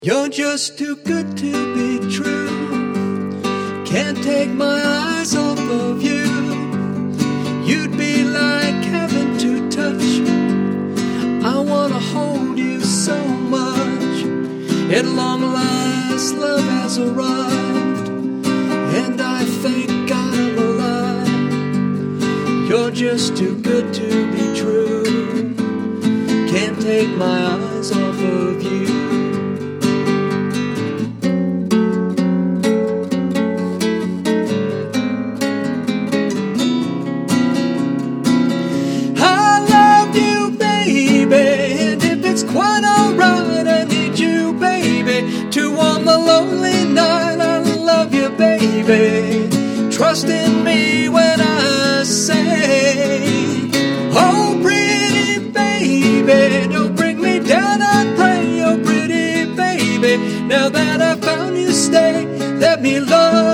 You're just too good to be true. Can't take my eyes off of you. You'd be like heaven to touch. I wanna hold you so much. At long last, love has arrived, and I thank God I'm alive. You're just too good to be true. Can't take my eyes off of you. Quite alright, I need you, baby, to warm the lonely night. I love you, baby. Trust in me when I say, oh, pretty baby, don't bring me down, I pray. Oh, pretty baby, now that I found you, stay. Let me love